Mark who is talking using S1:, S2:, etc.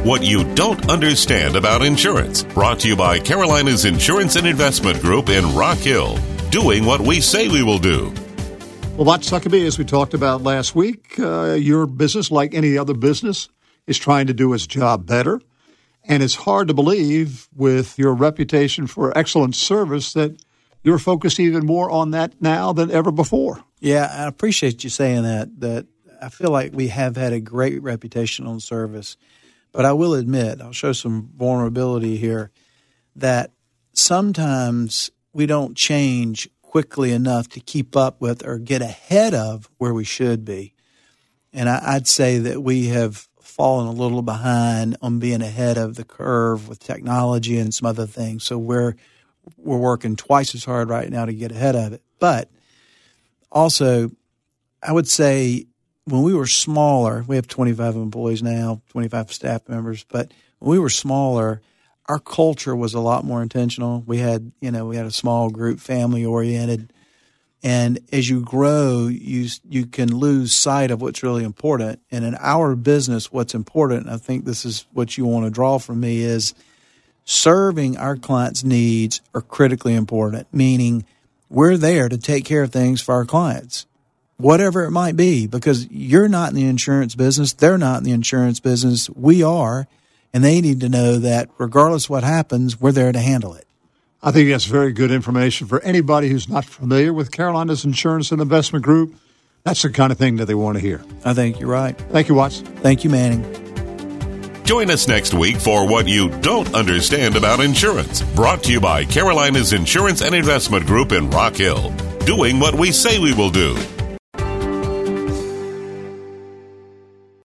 S1: What You Don't Understand About Insurance. Brought to you by Carolina's Insurance and Investment Group in Rock Hill. Doing what we say we will do.
S2: Well, Watch Suckabee, as we talked about last week, your business, like any other business, is trying to do its job better. And it's hard to believe, with your reputation for excellent service, that you're focused even more on that now than ever before.
S3: Yeah, I appreciate you saying that I feel like we have had a great reputation on service. But I will admit, I'll show some vulnerability here, that sometimes we don't change quickly enough to keep up with or get ahead of where we should be. And I'd say that we have fallen a little behind on being ahead of the curve with technology and some other things. So we're working twice as hard right now to get ahead of it. But also, I would say when we were smaller, we have 25 employees now, 25 staff members, but when we were smaller, our culture was a lot more intentional. We had a small group, family oriented. And as you grow, you can lose sight of what's really important. And in our business, what's important, and I think this is what you want to draw from me, is serving our clients' needs are critically important, meaning we're there to take care of things for our clients, whatever it might be, because you're not in the insurance business. They're not in the insurance business. We are. And they need to know that regardless of what happens, we're there to handle it.
S2: I think that's very good information for anybody who's not familiar with Carolina's Insurance and Investment Group. That's the kind of thing that they want to hear.
S3: I think you're right.
S2: Thank you, Watts.
S3: Thank you, Manning.
S1: Join us next week for What You Don't Understand About Insurance. Brought to you by Carolina's Insurance and Investment Group in Rock Hill. Doing what we say we will do.